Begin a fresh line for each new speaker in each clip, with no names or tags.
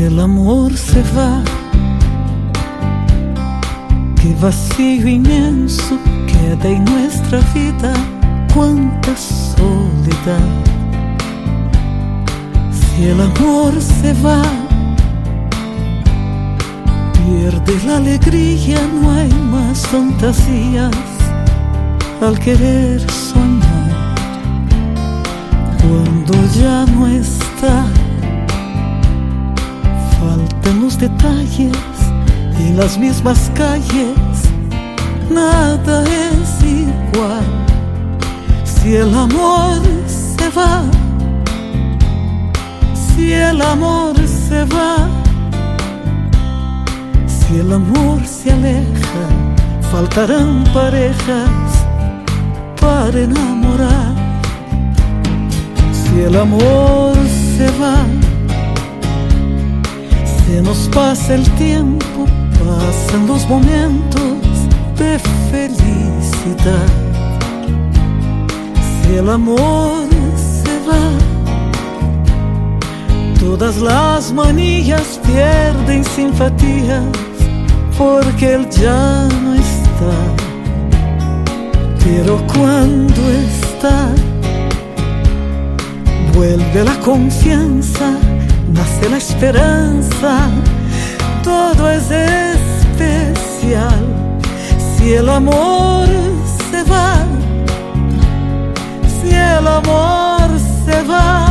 el amor se va, qué vacío inmenso queda en nuestra vida, cuánta soledad. Si el amor se va, pierde la alegría, no hay más fantasías al querer soñar. Cuando ya no está, faltan los detalles y las mismas calles, nada es igual. Si el amor se va, si el amor se va, si el amor se aleja, faltarán parejas para enamorar. Si el amor se va, se nos pasa el tiempo, pasan los momentos de felicidad. Si el amor se va, todas las manillas pierden simpatías, porque él ya no está. Pero cuando está, vuelve la confianza, nace la esperanza, todo es especial. Si el amor se va, si el amor se va,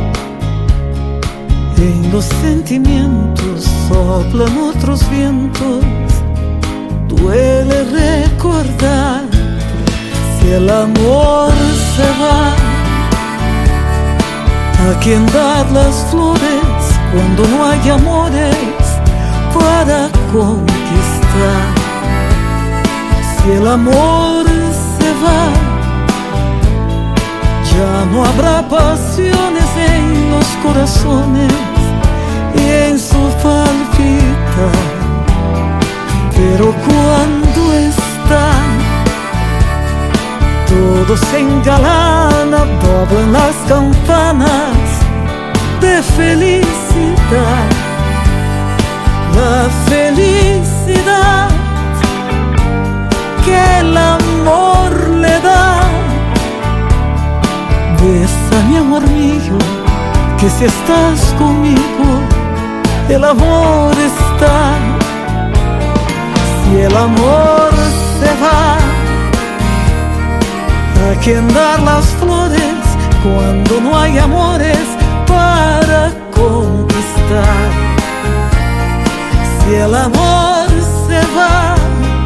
en los sentimientos soplan otros vientos, duele recordar. Si el amor se va, ¿a quién dar las flores cuando no hay amores para conquistar? Si el amor se va, ya no habrá pasiones en los corazones y en su palpitar. Pero cuando está, todo se engalana, doblan las campanas de felicidad. La felicidad que el amor le da. Besa, mi amor mío, que si estás conmigo, el amor está. Si el amor se va, ¿a quién dar las flores cuando no hay amores para conquistar? Si el amor se va,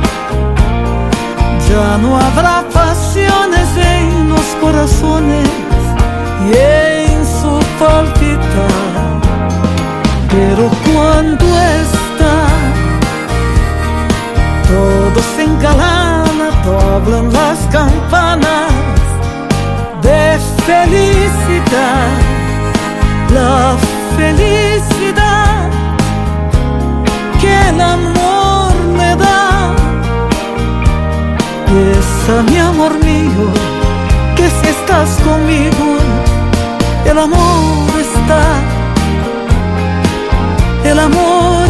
ya no habrá pasiones en los corazones y en su palpitar. Pero cuando está, todo se engalana, doblan las campanas de felicidad. La felicidad que el amor me da. Piensa, mi amor mío, que si estás conmigo, el amor está. El amor